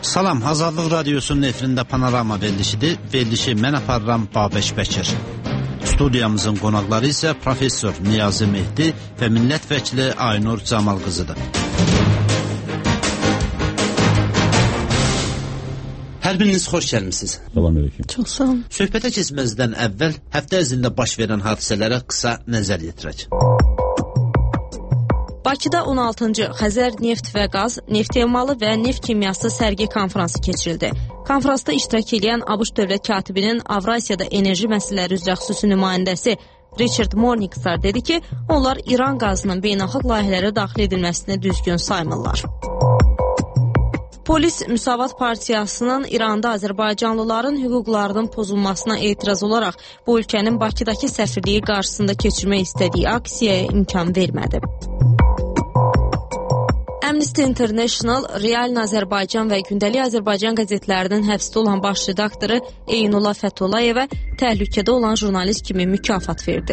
Salam, Azadlıq Radiosunun efirində Panorama verilişidir. Verilişi mən aparıram Babeş Bəkir. Studiyamızın qonaqları isə Professor Niyazi Mehdi və millət vəkili Aynur Camal qızıdır. Hər biriniz xoş gəlmisiniz. Salam aleyküm. Çox sağ olun. Söhbətə keçməzdən əvvəl həftə ərzində baş verən hadisələrə qısa nəzər yetirək. Bakıda 16-cı Xəzər neft və qaz, neft emalı və neft kimyası sərgi konfransı keçirildi. Konfransda iştirak edən ABŞ dövlət katibinin Avrasiyada enerji məsələləri üzrə xüsusi nümayəndəsi Richard Morningstar dedi ki, onlar İran qazının beynəlxalq layihələrə daxil edilməsini düzgün saymırlar. Polis Müsavat Partiyasının İranda Azərbaycanlıların hüquqlarının pozulmasına etiraz olaraq bu ölkənin Bakıdakı səfirliyi qarşısında keçirmək istədiyi aksiyaya imkan vermədi. Amnesty International, Real Azərbaycan və Gündəlik Azərbaycan qəzetlərinin həbsdə olan baş redaktoru Eynullah Fəthulayevə təhlükədə olan jurnalist kimi mükafat verdi.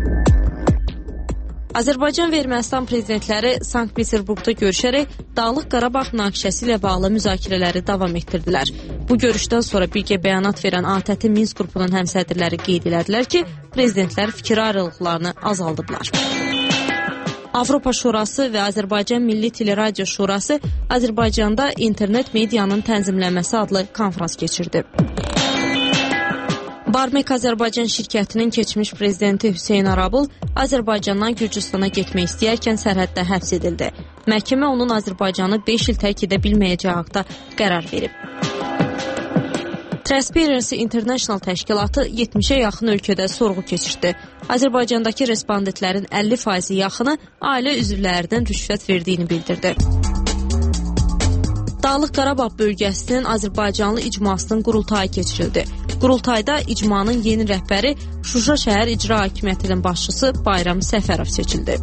Azərbaycan və Ermənistan prezidentləri Sankt-Peterburqda görüşərək Dağlıq Qarabağ münaqişəsi ilə bağlı müzakirələri davam etdirdilər. Bu görüşdən sonra birgə bəyanat verən ATƏT Minsk qrupunun həmsədrləri qeyd elədilər ki, prezidentlər fikir ayrılıqlarını azaldıblar. Avropa Şurası və Azərbaycan Milli Teleradio Şurası Azərbaycanda internet medianın tənzimlənməsi adlı konfrans keçirdi. Barmek Azərbaycan şirkətinin keçmiş prezidenti Hüseyn Arabul Azərbaycandan Gürcüstana getmək istəyərkən sərhəddə həbs edildi. Məhkəmə onun Azərbaycanı 5 il tərk edə bilməyəcəyi haqda qərar verib. Transparency International təşkilatı 70-ə yaxın ölkədə sorğu keçirdi. Azərbaycandakı respondentlərin 50% yaxını ailə üzvlərinin rüşvət verdiyini bildirdi. Dağlıq Qarabağ bölgəsinin Azərbaycanlı icmasının qurultayı keçirildi. Qurultayda icmanın yeni rəhbəri Şuşa şəhər icra hakimiyyətinin başçısı Bayram Səfərov seçildi.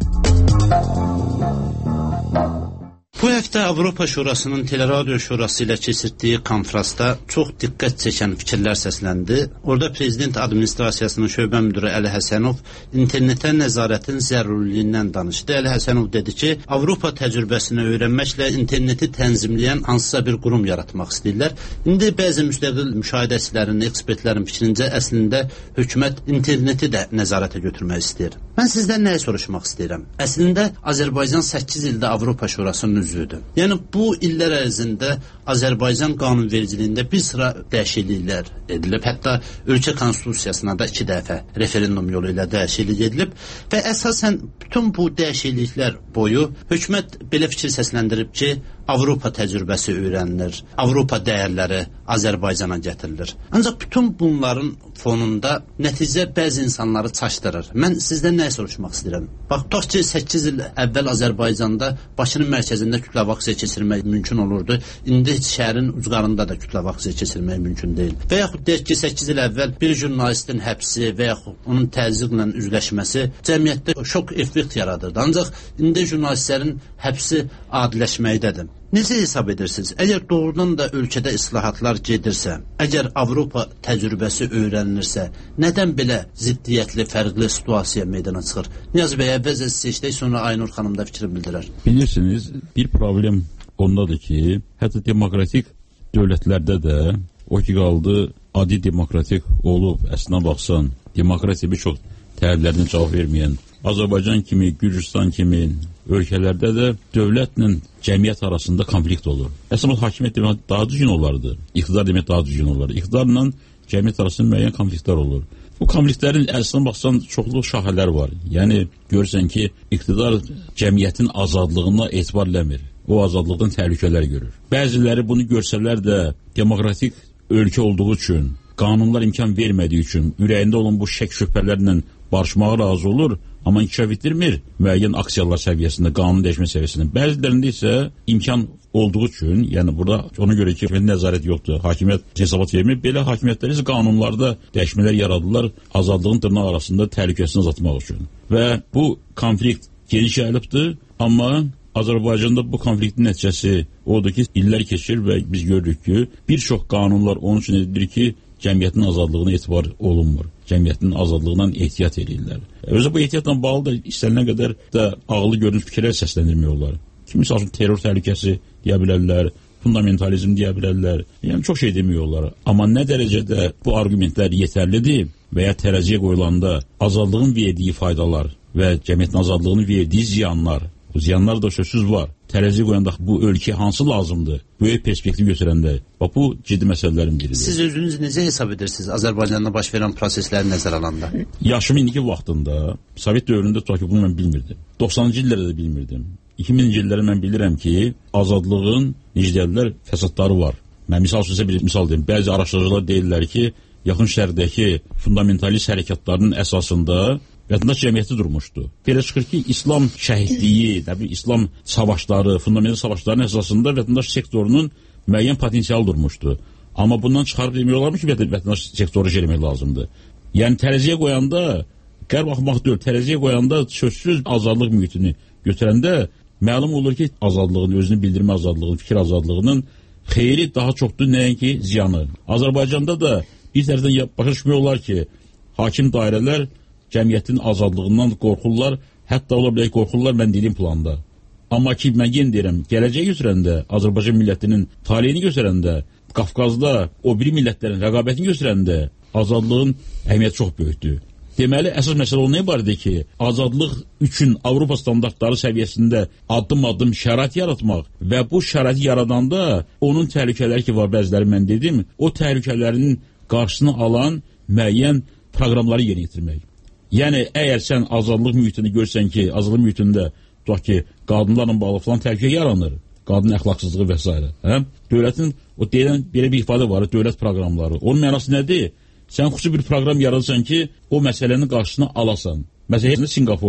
Bu həftə Avropa Şurasının Teleradio Şurası ilə keçirdiyi konfransda çox diqqət çəkən fikirlər səsləndi. Orada Prezident Administrasiyasının şöbə müdürü Əli Həsənov internetə nəzarətin zəruriliyindən danışdı. Əli Həsənov dedi ki, Avropa təcrübəsini öyrənməklə interneti tənzimləyən hansısa bir qurum yaratmaq istəyirlər. İndi bəzi müstəqil müşahidəçilərin, ekspertlərin fikrincə əslində hökumət interneti də nəzarətə götürmək istəyir. Mən sizdən nəyə soruşmaq istəyirəm? Əslində Azərbaycan 8 ildə Avropa Şurasının üzvüdür. Yəni bu illər ərzində Azərbaycan qanunvericiliyində bir sıra dəyişikliklər edilib. Hətta ölkə konstitusiyasına da 2 dəfə referendum yolu ilə dəyişiklik edilib və əsasən bütün bu dəyişikliklər boyu hökumət belə fikir səsləndirib ki, Avropa təcrübəsi öyrənilir, Avropa dəyərləri Azərbaycana gətirilir. Ancaq bütün bunların fonunda nəticə bəzi insanları çaşdırır. Mən sizdən nəyə soruşmaq istəyirəm? Bax, tutaq ki, 8 il əvvəl Azərbaycanda Bakının mərkəzində kütləvi aksiya keçirmək mümkün olurdu. İndi şəhərin ucqarında da kütləvi aksiya keçirmək mümkün deyil. Və yaxud deyək ki, 8 il əvvəl bir jurnalistin həbsi və yaxud onun təzyiqlə üzləşməsi cəmiyyətdə şok effekt yaradırdı. Ancaq indi jurnalistlərin həbsi adiləşməkdədir. Necə hesab edirsiniz? Əgər doğrudan da ölkədə islahatlar gedirsə, əgər Avropa təcrübəsi öyrənilirsə, nədən belə ziddiyyətli, fərqli situasiya meydana çıxır? Niyazi bəy, əvvəlcə seçdik, sonra Aynur xanım da fikrini bildirər. Bilirsiniz, bir problem ondadır ki, hətta demokratik dövlətlərdə də o ki qaldı, adi demokratik olub, əslində baxsan, demokratiya bir çox tələblərinə cavab verməyən, Azərbaycan kimi, Gürcüstan kimi ölkələrdə də dövlətlə cəmiyyət arasında konflikt olur. Əslində hakimiyyət demək daha düzgün olardı. İqtidar demək daha düzgün olardı. İqtidarla cəmiyyət arasında müəyyən konfliktlər olur. Bu konfliktlərin əslində baxsan çoxlu şaxələr var. Yəni görürsən ki, iqtidar cəmiyyətin azadlığına etibar eləmir. O azadlıqdan təhlükələr görür. Bəziləri bunu görsələr də demokratik ölkə olduğu üçün, qanunlar imkan vermədiyi üçün ürəyində olan bu şək şübhələrlə barışmağa razı olur, amma inkişaf etdirmir müəyyən aksiyalar səviyyəsində, qanun dəyişmə səviyyəsində. Bəzilərində isə imkan olduğu üçün, yəni burada ona görə ki, nəzarət yoxdur, hakimiyyət hesabat vermir. Belə hakimiyyətlər isə qanunlarda dəyişmələr yaradırlar, azadlığın dırnaq arasında təhlükəsini azaltmaq üçün. Və bu konflikt geniş yayılıbdır, amma Azərbaycanda bu konfliktin nəticəsi odur ki, illər keçir və biz görürük ki, bir çox qanunlar onun üçün edilir ki, cəmiyyətin azadlığına etibar olunmur. Cəmiyyətin azadlığından ehtiyat edirlər. Özü bu ehtiyatla bağlı da istənilən qədər də ağlı görünüş fikirlər səsləndirmək olar. Kimisi terror təhlükəsi deyə bilərlər, fundamentalizm deyə bilərlər. Yəni çox şey demiyorlar. Amma nə dərəcədə bu argumentlər yetərlidir və ya tərəziyə qoyulanda azadlığın verdiyi faydalar və cəmiyyətin azadlığının verdiyi ziyanlar, bu ziyanlar da sözsüz var. Tərəziyə qoyanda bu ölkəyə hansı lazımdır? Böyük perspektiv götürəndə. Bax, bu ciddi məsələlərin biridir. Siz özünüz necə hesab edirsiniz Azərbaycanda baş verən prosesləri nəzərə alanda? Yaşımın indiki vaxtında, Sovet dövründə tutaq ki, bunu mən bilmirdim. 90-cı illərdə də bilmirdim. 2000-ci illərdə mən bilirəm ki, azadlığın necə deyirlər, fəsadları var. Mən misal sözə bir misal deyim. Bəzi araşdırıcılar deyirlər ki, yaxın şərqdəki fundamentalist hərəkatlarının əsasında vətəndaş cəmiyyəti durmuşdu. Belə çıxır ki, İslam şəhidliyi, İslam savaşları, fundamental savaşların əsasında vətəndaş sektorunun müəyyən potensial durmuşdu. Amma bundan çıxarıb demiyorlarmı ki, vətəndaş sektoru eləmək lazımdır. Yəni tərəziyə qoyanda, qərb axmaq deyil, tərəziyə qoyanda sözsüz azadlıq mühitini götürəndə məlum olur ki, azadlığın, özünü bildirmə azadlığının, fikir azadlığının xeyri daha çoxdur, nəinki ziyanı. Azərbaycanda da bir tərəfdən başa düşmək olar ki, hakim dairələr cəmiyyətin azadlığından qorxurlar, hətta ola bilək qorxurlar mən dediyim planda. Amma ki, mən yenə deyirəm, gələcək götürəndə, Azərbaycan millətinin taleyini götürəndə, Qafqazda o biri millətlərin rəqabətini götürəndə azadlığın əhəmiyyəti çox böyükdür. Deməli, əsas məsələ ondan ibarətdir ki, azadlıq üçün Avropa standartları səviyyəsində addım-addım şərait yaratmaq və bu şəraiti yaradanda onun təhlükələri ki var, bəziləri mən dedim, o təhlükələrin qarşısını alan müəyyən proqramları yerinə yetirmək. Yəni, əgər sən azadlıq mühitini görsən ki, azadlıq mühitində tutaq ki, qadınlarla bağlı falan təhlükə yaranır, qadın əxlaqsızlığı və s. Dövlətin, o deyilən belə bir ifadə var, dövlət proqramları. Onun mənası nədir? Sən xüsusi bir proqram yaradırsan ki, o məsələnin qarşısını alasan. Məsələn,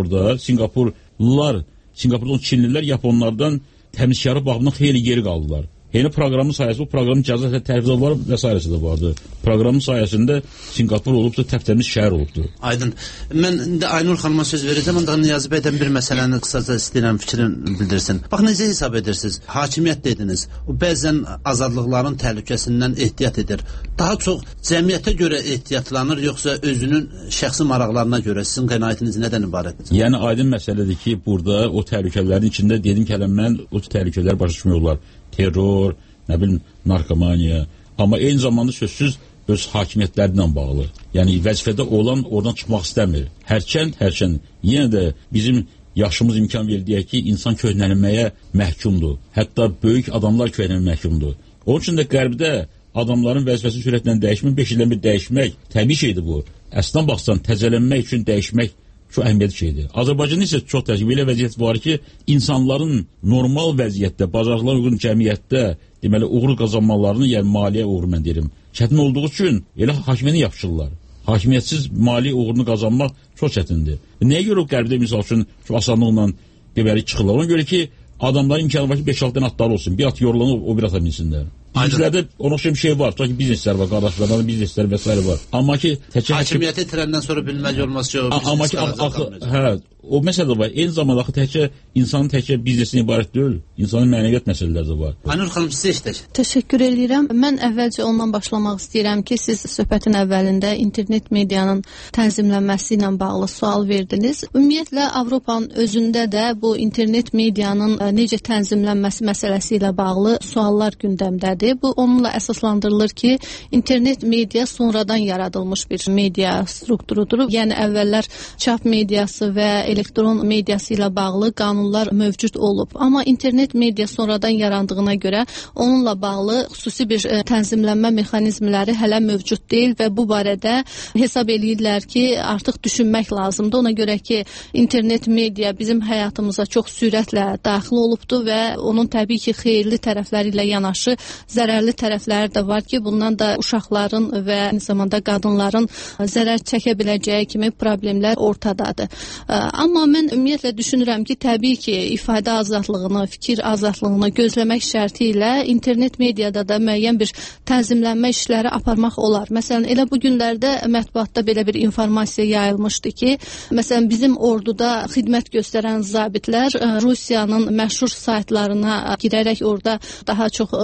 Singapurda Çinlilər Yaponlardan təmizkarı baxımından xeyli geri qaldılar. Yeni proqramın sayəsində, o proqramın cəza tərifləri var və s. də vardı. Proqramın sayəsində Singapur olubdur, təptəmiz şəhər olubdur. Aydın. Mən indi Aynur xanıma söz verəcəm, ancaq Niyazi bəydən bir məsələni qısaca istəyirəm, fikrini bildirsin. Bax, necə hesab edirsiniz? Hakimiyyət dediniz, o bəzən azadlıqların təhlükəsindən ehtiyat edir. Daha çox cəmiyyətə görə ehtiyatlanır, yoxsa özünün şəxsi maraqlarına görə? Sizin qənaətiniz nədən ibarətdir? Yəni, aydın məsələdir ki, burada o təhlükələrin içində dedim ki, mən o təhlükələri başa düşmüyorlar. Terror, nə bilim, narkomaniya. Amma eyni zamanda sözsüz öz hakimiyyətlərindən bağlı. Yəni, vəzifədə olan oradan çıxmaq istəmir. Hərçənd, yenə də bizim yaşımız imkan verir ki, insan köhnəlməyə məhkumdur. Hətta böyük adamlar köhnəlməyə məhkumdur. Onun üçün də qərbdə adamların vəzifəsi sürətlə dəyişmək, 5 ildən bir dəyişmək təbii şeydir bu. Əslən baxsan, təzələnmək üçün dəyişmək çox əhəmiyyətli şeydir. Azərbaycanda isə çox təşkil elə vəziyyət var ki, insanların normal vəziyyətdə, bacarıqlara uyğun cəmiyyətdə, deməli, uğur qazanmalarını, yəni maliyyə uğuru mən deyirəm, çətin olduğu üçün elə hakimiyyəti yapışırlar. Hakimiyyətsiz maliyyə uğurunu qazanmaq çox çətindir. Nəyə görə o qərbdə, misal üçün, çox asanlıqla deməli çıxırlar? Ona görə ki, adamların imkanı var ki, 5-6 dənə atları olsun, bir at yorulanır, o bir ata minsinlər. Bizlərdə ona bir şey var, tutaq ki, bizneslər var, qardaşlardan bizneslər və s. var. Amma ki, hakimiyyəti itirəndən sonra bilməli olmaz ki, o biznes qalacaq. O məsələ var. Eyni zamanda axı insanın təkcə biznesinə ibarət deyil, insanın mənəviyyat məsələləri də var. Aynur xanım, sizə işlək. Təşəkkür edirəm. Mən əvvəlcə ondan başlamaq istəyirəm ki, siz söhbətin əvvəlində internet medianın tənzimlənməsi ilə bağlı sual verdiniz. Ümumiyyətlə, Avropanın özündə də bu internet medianın necə tənzimlənməsi məsələsi ilə bağlı suallar gündəmdədir. Bu, onunla əsaslandırılır ki, internet media sonradan yaradılmış bir media strukturudur. Yəni, əvvəllər çap mediası və elektron mediası ilə bağlı qanunlar mövcud olub. Amma internet media sonradan yarandığına görə onunla bağlı xüsusi bir tənzimlənmə mexanizmləri hələ mövcud deyil və bu barədə hesab eləyirlər ki, artıq düşünmək lazımdır. Ona görə ki, internet media bizim həyatımıza çox sürətlə daxil olubdur və onun təbii ki, xeyirli tərəfləri ilə yanaşı zərərli tərəfləri də var ki, bundan da uşaqların və aynı zamanda qadınların zərər çəkə biləcəyi kimi problemlər ortadadır. Amma mən ümumiyyətlə düşünürəm ki, təbii ki, ifadə azadlığını, fikir azadlığını gözləmək şərti ilə internet mediada da müəyyən bir tənzimlənmə işləri aparmaq olar. Məsələn, elə bu günlərdə mətbuatda belə bir informasiya yayılmışdı ki, məsələn, bizim orduda xidmət göstərən zabitlər Rusiyanın məşhur saytlarına girərək orada daha çox tanışlıq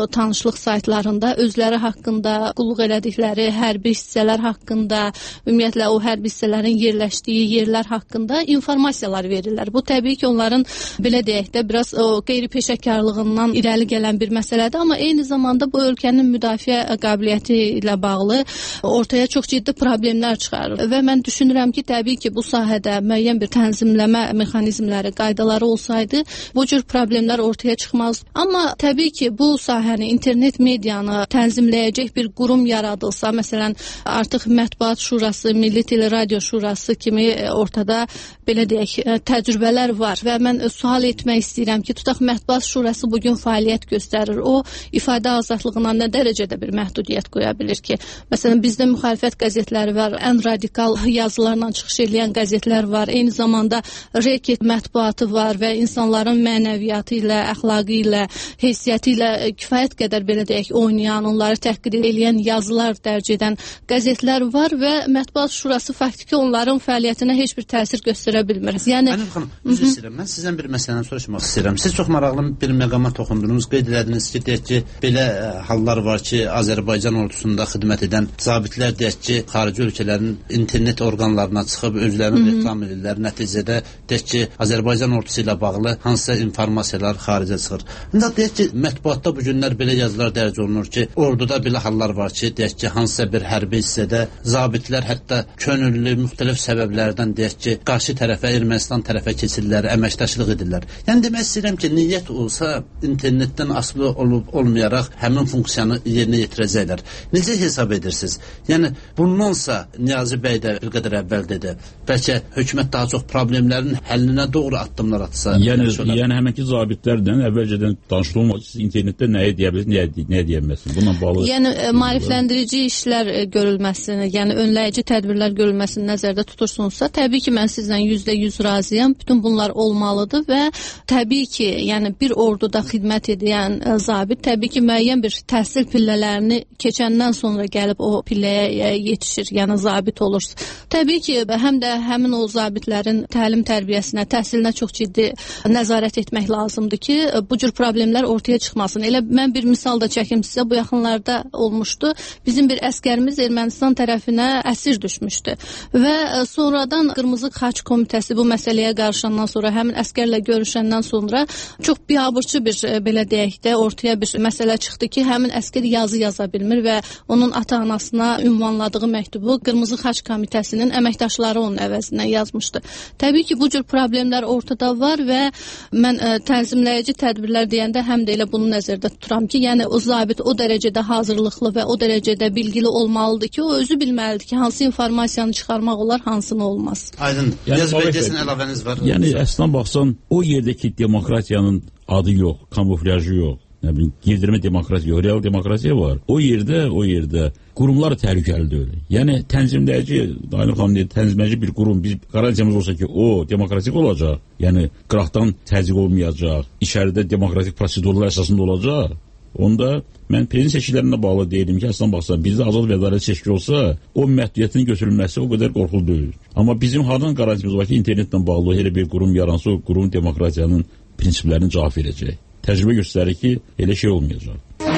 Facebook saytlarında özləri haqqında, qulluq elədikləri hərbi hissələr haqqında, ümumiyyətlə o hərbi hissələrin yerləşdiyi yerlər haqqında informasiyalar verirlər. Bu təbii ki, onların belə deyək də biraz o qeyri-peşəkarlığından irəli gələn bir məsələdir, amma eyni zamanda bu ölkənin müdafiə qabiliyyəti ilə bağlı ortaya çox ciddi problemlər çıxarır və mən düşünürəm ki, təbii ki, bu sahədə müəyyən bir tənzimləmə mexanizmləri, qaydaları olsaydı, bu cür problemlər ortaya çıxmaz. Amma təbii ki, bu sahəni, internet medianı tənzimləyəcək bir qurum yaradılsa, məsələn, artıq Mətbuat Şurası, Milli Teleradio Şurası kimi ortada belə deyək, təcrübələr var və mən sual etmək istəyirəm ki, tutaq Mətbuat Şurası bugün fəaliyyət göstərir. O, ifadə azadlığına nə dərəcədə bir məhdudiyyət qoya bilir ki? Məsələn, bizdə müxalifət qəzetləri var, ən radikal yazılarla çıxış edən qəzetlər var, eyni zamanda reket mətbuatı var və insanların mənəviyyatı ilə, əxlaqı ilə, heysiyyəti ilə kifayət qədər belə deyək, oynayan, onları təhqir edən yazılar dərc edən qəzetlər var və Mətbuat Şurası faktiki onların fəaliyyətinə heç bir təsir göstərə bilmir. Yəni Aynur xanım, üzr istəyirəm. Mən sizdən bir məsələni soruşmaq istəyirəm. Siz çox maraqlı bir məqama toxundunuz. Qeyd elədiniz ki, deyək ki, belə hallar var ki, Azərbaycan ordusunda xidmət edən zabitlər deyək ki, xarici ölkələrin internet orqanlarına çıxıb özlərini reklam edirlər. Nəticədə deyək ki, Azərbaycan ordusu ilə bağlı hansısa informasiyalar xaricə çıxır. İndi deyək ki, mətbuatda bu günlər belə yazılar dərc olunur ki, orduda belə hallar var ki, deyək ki, hansısa bir hərbi hissədə zabitlər hətta könüllü müxtəlif səbəblərdən deyək ki, qarşı tərəfə, Ermənistan tərəfə keçirlər, əməkdaşlıq edirlər. Yəni demək istəyirəm ki, niyyət olsa internetdən asılı olub olmayaraq həmin funksiyanı yerinə yetirəcəklər. Necə hesab edirsiniz? Yəni bundansa Niyazi bəy də bir qədər əvvəl dedi. Bəlkə hökumət daha çox problemlərin həllinə doğru addımlar atsa. Yəni həmənki zabitlərlə əvvəlcədən danışılmalı ki, internetdə nəyə deyə bilirsiniz, nəyə deyə bilməzsiniz. Bununla bağlı. Yəni maarifləndirici işlər görülməsini, yəni önləyici tədbirlər görülməsini nəzərdə tutursunuzsa, təbii ki, mən sizlə %100 razıyam. Bütün bunlar olmalıdır və təbii ki, yəni bir orduda xidmət edən zabit təbii ki, müəyyən bir təhsil pillələrini keçəndən sonra gəlib o pilləyə yetişir, yəni zabit olur. Təbii ki, həm də həmin o zabitlərin təlim tərbiyəsinə, təhsilinə çox ciddi nəzarət etmək lazımdır ki, bu cür problemlər ortaya çıxmasın. Elə mən bir misal da çəkim sizə, bu yaxınlarda olmuşdu. Bizim bir əskərimiz Ermənistan tərəfinə əsir düşmüşdü və sonradan Qırmızı Xaç Komitəsi bu məsələyə qarışandan sonra, həmin əskərlə görüşəndən sonra çox biabırçı bir belə deyək də ortaya bir məsələ çıxdı ki, həmin əskər yazı yaza bilmir və onun ata-anasına ünvanladığı məktubu Qırmızı Xaç Komitəsinin əməkdaşları onun əvəzindən yazmışdı. Təbii ki, bu cür problemlər ortada var və mən tənzimləyici tədbirlər deyəndə həm də elə bunu nəzərdə tuturam ki, yəni o zabit o dərəcədə hazırlıqlı və o dərəcədə bilgili olmalıdır ki, o özü bilməlidir ki, hansı informasiyanı çıxarmaq olar, hansını olmaz. Aydın. Yaz bəy desin, əlavəniz var. Yəni əslən baxsan, o yerdəki demokratiyanın adı yox, kamuflajı yox. Nə bilim, girdirmə demokratiya yox, real demokratiya var. O yerdə qurumlar təhlükəlidir öyle. Yəni tənzimləyici, Aynur xanım deyir, tənzimləyici bir qurum, biz qararcamız olsa ki, o demokratik olacaq. Yəni qıraqdan təzyiq olmayacaq, içəridə demokratik prosedurlar əsasında olacaq. Onda mən prezident seçkilərinə bağlı deyirdim ki, əslən baxsan, bizdə azad və ədalət seçki olsa, o məhdudiyyətin götürülməsi o qədər qorxulu deyil. Amma bizim hardan qarantimiz var ki, internetlə bağlı elə bir qurum yaransa, o qurum demokratiyanın prinsiplərini cavab verəcək. Təcrübə göstərir ki, elə şey olmayacaq.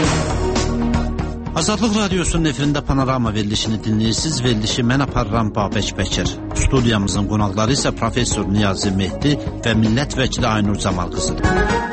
Azadlıq Radiosunun efirində Panorama verilişini dinləyirsiniz. Verilişi mən aparıram Babək Bəkir. Studiyamızın qonaqları isə Profesor Niyazi Mehdi və millət vəkili Aynur Camal qızıdır.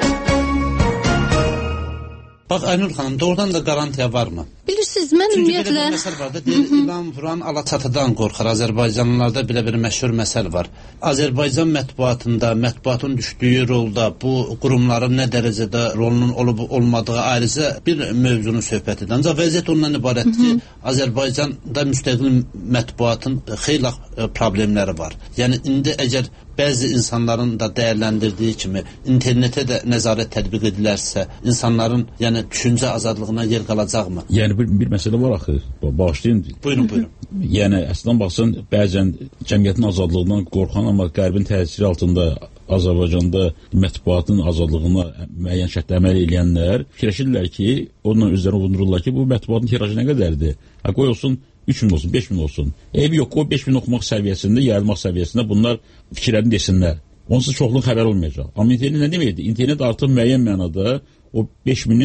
Bax, Aynur xanım, doğrudan da garantiya varmı? Bilirsiniz, mən ümumiyyətlə... Çünki belə bir məsəl var da, deyir, İlan vuran alaçatıdan qorxar. Azərbaycanlılarda belə bir məşhur məsəl var. Azərbaycan mətbuatında, mətbuatın düşdüyü rolda bu qurumların nə dərəcədə rolunun olub-olmadığı ayrıca bir mövzunu söhbət edir. Ancaq vəziyyət ondan ibarətdir ki, Azərbaycanda müstəqil mətbuatın xeyli problemləri var. Yəni, indi əgər bəzi insanların da dəyərləndirdiyi kimi internetə də nəzarət tətbiq edilərsə, insanların yəni düşüncə azadlığına yer qalacaqmı? Yəni bir məsələ var axı. Bağışlayın. Buyurun. Yəni əslən baxsan, bəzən cəmiyyətin azadlığından qorxan, amma qərbin təsiri altında Azərbaycanda mətbuatın azadlığına müəyyən şərtlə əməl edənlər fikirləşirlər ki, onunla özlərini vururlar ki, bu mətbuatın tirajı nə qədərdir? Qoy olsun 3.000 olsun, 5.000 olsun. Eybi yox, o 5.000 oxumaq səviyyəsində, yayılmaq səviyyəsində bunlar fikirlərini desinlər. Onsuz çoxluğun xəbər olmayacaq. Amma internet nə deməkdir? İnternet artıq müəyyən mənada o 5.000-in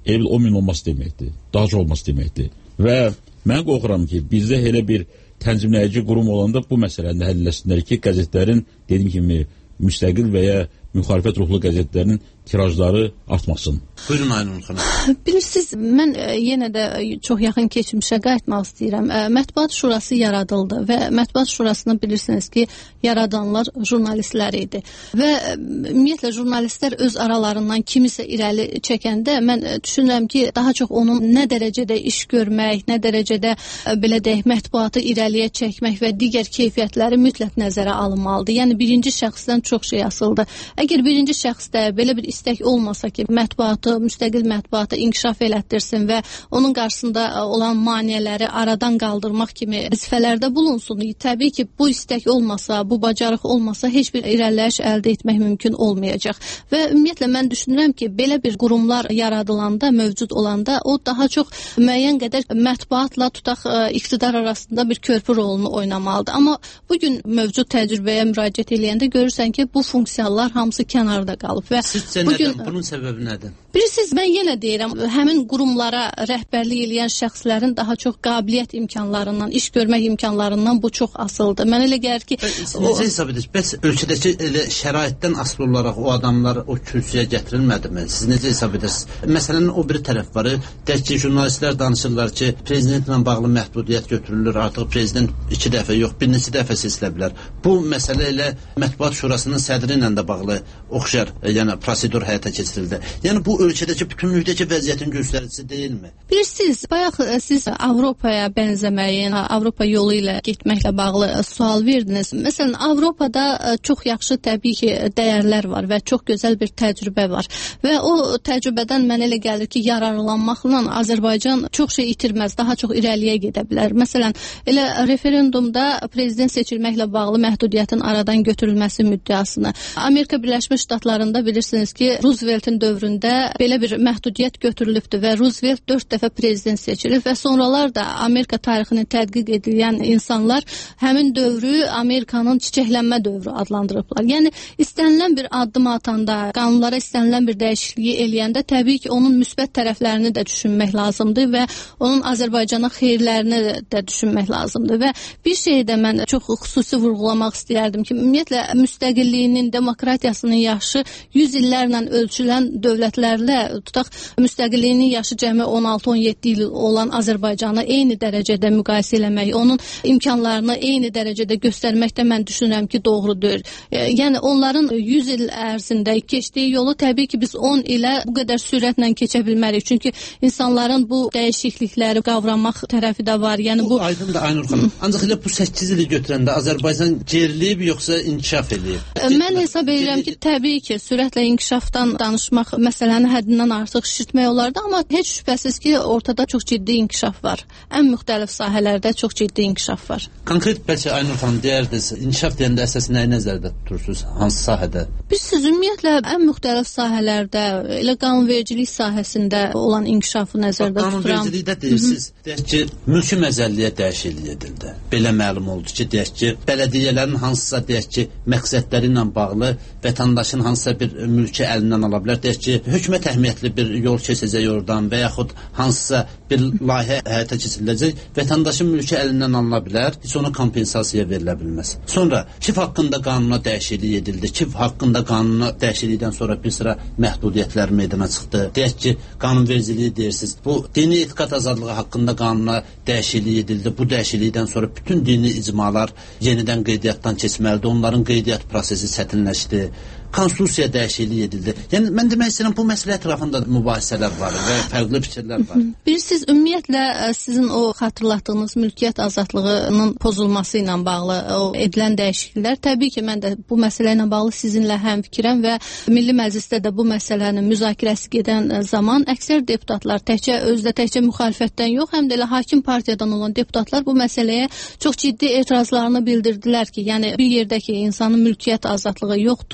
elə bil 10 min olması deməkdir. Daha çox olması deməkdir. Və mən qorxuram ki, bizdə elə bir tənzimləyici qurum olanda bu məsələni həll etsinlər ki, qəzetlərin, dediyim kimi, müstəqil və ya müxalifət ruhlu qəzetlərin tirajları artmasın. Buyurun Aynur xanım. Bilirsiniz, mən yenə də çox yaxın keçmişə qayıtmaq istəyirəm. Mətbuat Şurası yaradıldı və Mətbuat Şurasını bilirsiniz ki, yaradanlar jurnalistlər idi. Və ümumiyyətlə jurnalistlər öz aralarından kimisə irəli çəkəndə mən düşünürəm ki, daha çox onun nə dərəcədə iş görmək, nə dərəcədə belə deyək, mətbuatı irəliyə çəkmək və digər keyfiyyətləri mütləq nəzərə alınmalıdır. Yəni birinci şəxsdən çox şey asıldı. Əgər birinci şəxsdə belə bir istək olmasa ki, mətbuatı, müstəqil mətbuatı inkişaf elətdirsin və onun qarşısında olan maneələri aradan qaldırmaq kimi vəzifələrdə bulunsun. Təbii ki, bu istək olmasa, bu bacarıq olmasa heç bir irəliləyiş əldə etmək mümkün olmayacaq. Və ümumiyyətlə mən düşünürəm ki, belə bir qurumlar yaradılanda, mövcud olanda o daha çox müəyyən qədər mətbuatla tutaq iqtidar arasında bir körpü rolunu oynamalıdır. Amma bugün mövcud təcrübəyə müraciət edəndə görürsən ki, bu funksiyalar hamısı kənarda qalıb və sizcə nədən? Bunun səbəbi nədir? Bilirsiniz, mən yenə deyirəm, həmin qurumlara rəhbərlik edən şəxslərin daha çox qabiliyyət imkanlarından, iş görmək imkanlarından bu çox asıldı. Mən elə gəlir ki, necə hesab edirsiniz? Bəs ölkədəki elə şəraitdən asılı olaraq o adamlar o kürsüyə gətirilmədimi? Siz necə hesab edirsiniz? Məsələnin o biri tərəf var. Deyək ki, jurnalistlər danışırlar ki, prezidentlə bağlı məhdudiyyət götürülür. Artıq prezident 2 dəfə yox, bir neçə dəfə seçilə bilər. Bu məsələ elə Mətbuat Şurasının sədri ilə də bağlı oxşar, yəni prosedur həyata keçirildi. Yəni bu ölkədəki bütünlükdəki vəziyyətin göstəricisi deyilmi? Bilirsiniz, bayaq siz Avropaya bənzəməyin, Avropa yolu ilə getməklə bağlı sual verdiniz. Məsələn, Avropada çox yaxşı təbii ki, dəyərlər var və çox gözəl bir təcrübə var. Və o təcrübədən mən elə gəlir ki, yararlanmaqla Azərbaycan çox şey itirməz, daha çox irəliyə gedə bilər. Məsələn, elə referendumda prezident seçilməklə bağlı məhdudiyyətin aradan götürülməsi müddəasını Amerika Birləşmiş Ştatlarında bilirsiniz ki, Rooseveltin dövründə belə bir məhdudiyyət götürülübdür və Roosevelt 4 dəfə prezident seçilib və sonralar da Amerika tarixini tədqiq edən insanlar həmin dövrü Amerikanın çiçəklənmə dövrü adlandırıblar. Yəni istənilən bir addım atanda, qanunlara istənilən bir dəyişikliyi eləyəndə təbii ki, onun müsbət tərəflərini də düşünmək lazımdır və onun Azərbaycana xeyirlərini də düşünmək lazımdır və bir şeyi də mən çox xüsusi vurğulamaq istəyərdim ki, ümumiyyətlə müstəqilliyinin, demokratiyasının yaşı 100 illərlə ölçülən dövlətlərlə tutaq müstəqilliyinin yaşı cəmi 16-17 il olan Azərbaycanı eyni dərəcədə müqayisə eləmək, onun imkanlarını eyni dərəcədə göstərməkdə mən düşünürəm ki, doğrudur. Yəni onların 100 il ərzində keçdiyi yolu təbii ki, biz 10 ilə bu qədər sürətlə keçə bilmərik. Çünki insanların bu dəyişiklikləri qavramaq tərəfi də var. Yəni bu aydındır Aynur xanım. Ancaq elə bu 8 ili götürəndə Azərbaycan geriləyib yoxsa inkişaf eləyib? Mən hesab edirəm ki, təbii ki, sürətlə inkişafdan danışmaq məsələni həddindən artıq şişirtmək olardı, amma heç şübhəsiz ki, ortada çox ciddi inkişaf var. Ən müxtəlif sahələrdə çox ciddi inkişaf var. Konkret bəlkə Aynur xanım deyərdiniz, inkişaf deyəndə əsas nəyi nəzərdə tutursunuz? Hansı sahədə? Biz ümumiyyətlə ən müxtəlif sahələrdə, elə qanunvericilik sahəsində olan inkişafı nəzərdə tuturam. Qanunvericilikdə deyirsiniz, deyək ki, mülki məzəlliyə dəyişiklik edildi. Belə məlum oldu ki, deyək ki, bələdiyyələrin hansısa deyək ki, məqsədləri ilə bağlı vətəndaşın hansısa bir mülki əlindən ala bilər. Deyək ki, hökumət əhəmiyyətli bir yol keçəcək oradan və yaxud hansısa bir layihə həyata keçiriləcək, vətəndaşın mülki əlindən alına bilər, heç ona kompensasiya verilə bilməz. Sonra KİF haqqında qanuna dəyişiklik edildi. KİF haqqında qanuna dəyişiklikdən sonra bir sıra məhdudiyyətlər meydana çıxdı. Deyək ki, qanunvericiliyi deyirsiniz. Bu dini etiqad azadlığı haqqında qanuna dəyişiklik edildi. Bu dəyişiklikdən sonra bütün dini icmalar yenidən qeydiyyatdan keçməlidir. Onların qeydiyyat prosesi çətinləşdi. Konstitusiya dəyişikliyi edildi. Yəni mən demək istəyirəm, bu məsələ ətrafında mübahisələr var və fərqli fikirlər var. Bilirsiniz, ümumiyyətlə sizin o xatırlatdığınız mülkiyyət azadlığının pozulması ilə bağlı o edilən dəyişikliklər, təbii ki, mən də bu məsələ ilə bağlı sizinlə həmfikirəm və Milli Məclisdə də bu məsələnin müzakirəsi gedən zaman əksər deputatlar təkcə müxalifətdən yox, həm də elə hakim partiyadan olan deputatlar bu məsələyə çox ciddi etirazlarını bildirdilər ki, yəni bir yerdə ki, insanın mülkiyyət azadlığı yoxdur, onun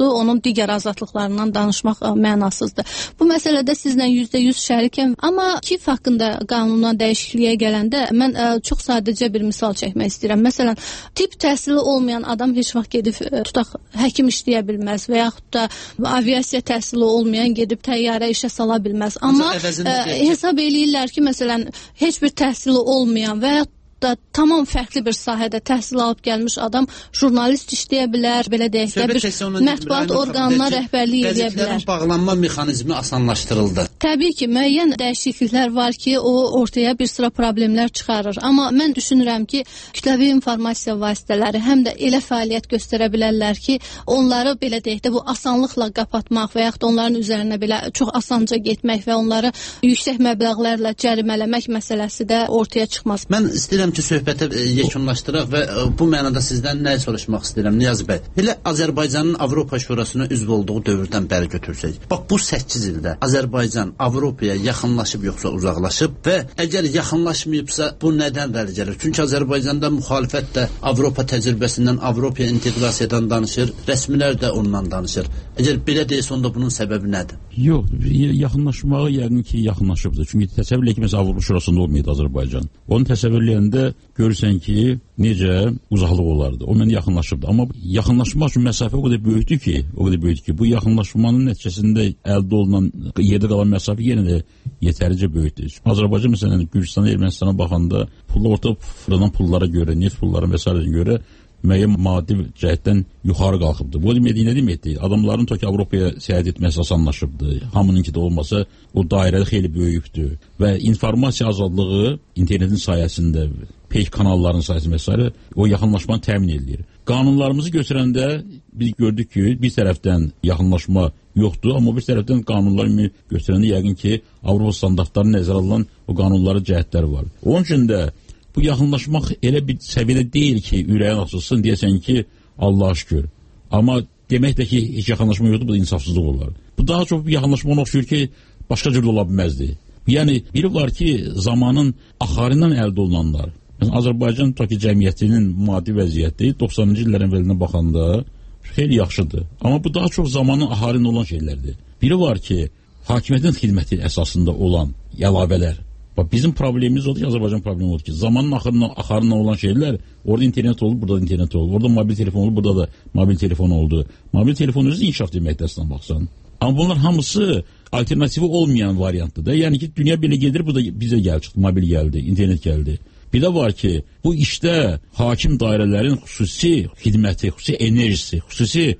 digər azadlıqlarından danışmaq mənasızdır. Bu məsələdə sizlə %100 şərikəm, amma KİF haqqında qanuna dəyişikliyə gələndə mən çox sadəcə bir misal çəkmək istəyirəm. Məsələn, tibb təhsili olmayan adam heç vaxt gedib tutaq həkim işləyə bilməz və yaxud da aviasiya təhsili olmayan gedib təyyarə işə sala bilməz. Amma hesab eləyirlər ki, məsələn, heç bir təhsili olmayan və yaxud da tamam fərqli bir sahədə təhsil alıb gəlmiş adam jurnalist işləyə bilər, belə deyək də bir mətbuat orqanına rəhbərlik edə bilər. Qəzetlərin bağlanma mexanizmi asanlaşdırıldı. Təbii ki, müəyyən dəyişikliklər var ki, o ortaya bir sıra problemlər çıxarır. Amma mən düşünürəm ki, kütləvi informasiya vasitələri həm də elə fəaliyyət göstərə bilərlər ki, onları belə deyək də bu asanlıqla qapatmaq və yaxud da onların üzərinə belə çox asanca getmək və onları yüksək məbləğlərlə cərimələmək məsələsi də ortaya çıxmaz. Mən istəyirəm ki, söhbəti yekunlaşdıraq və bu mənada sizdən nə soruşmaq istəyirəm, Niyaz bəy. Elə Azərbaycanın Avropa Şurasına üzv olduğu dövrdən bəri götürsək. Bax, bu 8 ildə Azərbaycan Avropaya yaxınlaşıb yoxsa uzaqlaşıb və əgər yaxınlaşmayıbsa, bu nədən irəli gəlir? Çünki Azərbaycanda müxalifət də Avropa təcrübəsindən, Avropaya inteqrasiyadan danışır, rəsmilər də ondan danışır. Əgər belə deyilsə, onda bunun səbəbi nədir? Yox, yaxınlaşmağa yəqin ki, yaxınlaşıbdır. Çünki təsəvvür edək ki, məsələn, Avropa Şurasında olmaydı Azərbaycan. Onu təsəvvürləyəndə görürsən ki, necə uzaqlıq olardı. O mənə yaxınlaşıbdı. Amma yaxınlaşmaq üçün məsafə o qədər böyükdür ki, bu yaxınlaşmanın nəticəsində əldə olunan, yerdə qalan məsafə yenə də yetərlicə böyükdür. Azərbaycan məsələn, Gürcistana, Ermənistana baxanda orta fırlanan pullara görə, neft pullara və s. görə müəyyən maddi cəhətdən yuxarı qalxıbdır. Bu deməkdir, nə deməkdir? Adamların ki, Avropaya səyahət etməsi asanlaşıbdır. Hamınınki də olmasa, o dairə xeyli böyükdür. Və informasiya azadlığı internetin sayəsində, peyk kanalların sayəsində və s. o yaxınlaşmanı təmin edir. Qanunlarımızı götürəndə biz gördük ki, bir tərəfdən yaxınlaşma yoxdur, amma bir tərəfdən qanunları götürəndə yəqin ki, Avropa standartları nəzərə alınan o qanunları cəhətləri var. Onun üçün də bu yaxınlaşmaq elə bir səviyyədə deyil ki, ürəyin açılsın, deyəsən ki, Allah'a şükür. Amma demək də ki, heç yaxınlaşma yoxdur, bu da insafsızlıq olar. Bu daha çox bir yaxınlaşma oxşuyur ki, başqa cür ola bilməzdi. Yəni, biri var ki, zamanın axarından əldə olunanlar. Yəni, Azərbaycan cəmiyyətinin maddi vəziyyəti 90-cı illərin əvvəlinə baxanda xeyli yaxşıdır. Amma bu daha çox zamanın axarından olan şeylərdir. Biri var ki, hakimiyyətin xidməti əsasında olan əlavələr. Bizim problemimiz odur ki, Azərbaycan problemi odur ki, zamanın axarından olan şeylər, orada internet oldu, burada da internet oldu, orada mobil telefon oldu, burada da mobil telefon oldu. Mobil telefon özü inkişaf deməkdir əslən baxsan. Amma bunlar hamısı alternativi olmayan variantdır da. Yəni ki, dünya belə gedir, bu da bizə çıxdı, mobil gəldi, internet gəldi. Bir də var ki, bu işdə hakim dairələrin xüsusi xidməti, xüsusi enerjisi, xüsusi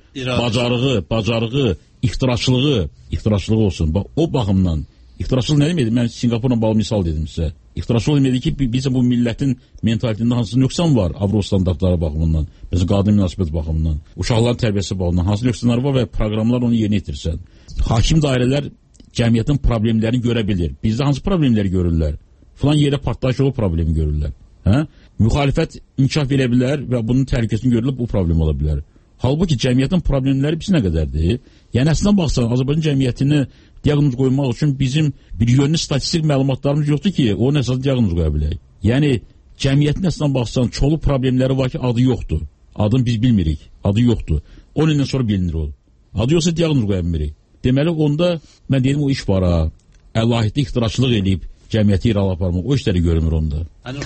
bacarığı, ixtiraçılığı olsun. O baxımdan İxtiraçılıq nə deməkdir? Mən Singapurla bağlı misal dedim sizə. İxtiraçılıq deməkdir ki, bizə bu millətin mentalitində hansı nöqsan var Avropa standartları baxımından, məsələn, qadın münasibət baxımından, uşaqların tərbiyəsi baxımından, hansı nöqsanlar var və proqramlar onu yerinə yetirsən. Hakim dairələr cəmiyyətin problemlərini görə bilir. Bizdə hansı problemləri görürlər? Falan yerə partlayış o problemi görürlər. Müxalifət inkişaf edə bilər və bunun təhlükəsini görülüb bu problem ola bilər. Halbuki cəmiyyətin problemləri biz nə qədərdir? Yəni, əslində baxsan, Azərbaycan cəmiyyətini diaqnoz qoymaq üçün bizim bir yönlü statistik məlumatlarımız yoxdur ki, onun əsasında diaqnoz qoya bilək. Yəni, cəmiyyətin əslində baxsan, çolu problemləri var ki, adı yoxdur. Adını biz bilmirik, adı yoxdur. 10 ildən sonra bilinir o. Adı yoxsa diaqnoz qoya bilmirik. Deməli, onda, mən deyim, o iş var ha, əlahidli ixtiraçılıq edib, cəmiyyəti irəli aparmaq, o işləri görünür onda.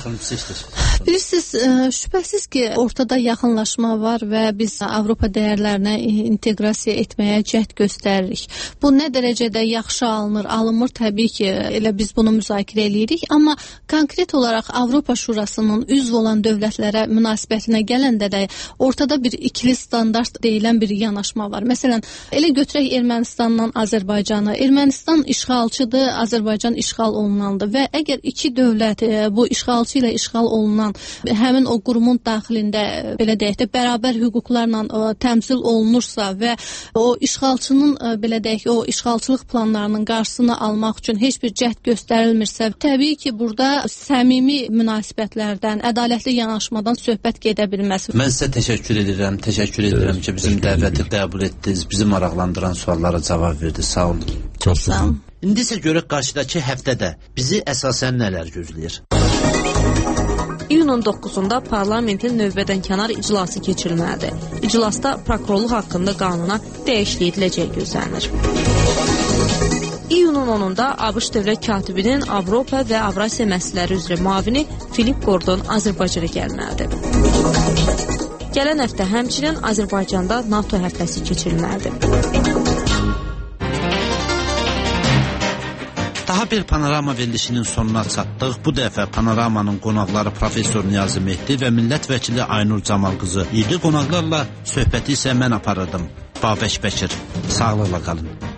Bilirsiniz, şübhəsiz ki, ortada yaxınlaşma var və biz Avropa dəyərlərinə inteqrasiya etməyə cəhd göstəririk. Bu nə dərəcədə yaxşı alınmır təbii ki, elə biz bunu müzakirə edirik, amma konkret olaraq Avropa Şurasının üzv olan dövlətlərə münasibətinə gələndə də ortada bir ikili standart deyilən bir yanaşma var. Məsələn, elə götürək Ermənistanla Azərbaycanı. Ermənistan işğalçıdır, Azərbaycan işğal olunandır və əgər iki dövlət bu işğalçı ilə işğal olunan həmin o qurumun daxilində belə deyək də bərabər hüquqlarla təmsil olunursa və o işğalçının belə deyək o işğalçılıq planlarının qarşısını almaq üçün heç bir cəhd göstərilmirsə, təbii ki, burada səmimi münasibətlərdən, ədalətli yanaşmadan söhbət gedə bilməz. Mən sizə təşəkkür edirəm ki, bizim dəvəti qəbul etdiniz, bizi maraqlandıran suallara cavab verdiniz. Sağ olun. Çox sağ olun. İndi isə görək qarşıdakı həftədə bizi əsasən nələr gözləyir? İyunun 9-da parlamentin növbədənkənar iclası keçirilməlidir. İclasda prokurorluq haqqında qanuna dəyişiklik ediləcəyi gözlənilir. İyunun 10-da ABŞ dövlət katibinin Avropa və Avrasiya məsələləri üzrə müavini Filip Gordon Azərbaycana gəlməlidir. Gələn həftə həmçinin Azərbaycanda NATO həftəsi keçirilməlidir. Daha bir panorama verilişinin sonuna çatdıq. Bu dəfə panoramanın qonaqları Profesor Niyazi Mehdi və millət vəkili Aynur Camal qızı idi. Qonaqlarla söhbəti isə mən aparırdım. Babək Bəkir. Sağlıqla qalın.